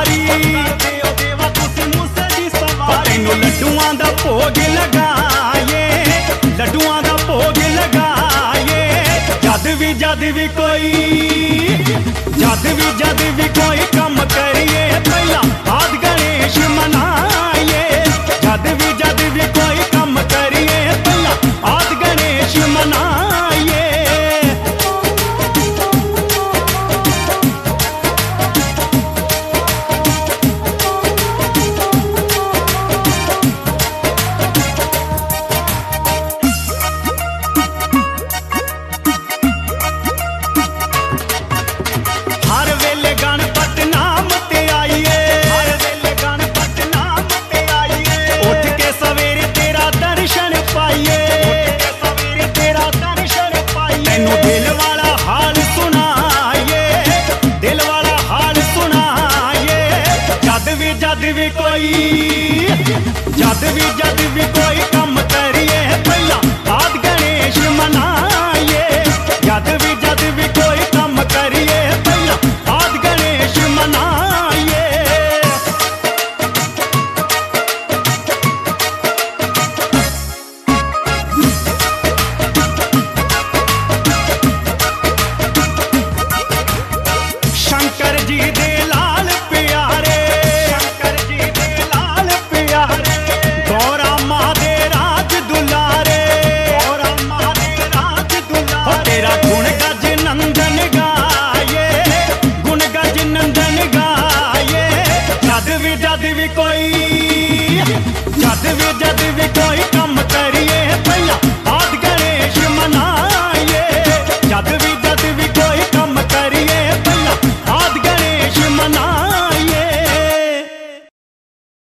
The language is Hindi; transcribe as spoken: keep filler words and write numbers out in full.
सवारी तेनों लड्डुआं दा भोग लगाए, लड्डुआं दा भोग लगाए। जद भी जद भी कोई जद भी जद भी कोई कम करिए पहला आदि गणेश मनाइए। जद भी जद भी कोई कम करिए पहला आदि गणेश मनाइए। जद भी कोई जद भी जद भी कोई कम करिए पहला आदि गणेश मनाइए। जद भी जद भी कोई कम करिए पहला आदि गणेश मनाइए। शंकर जी दे लाल प्यारे जद भी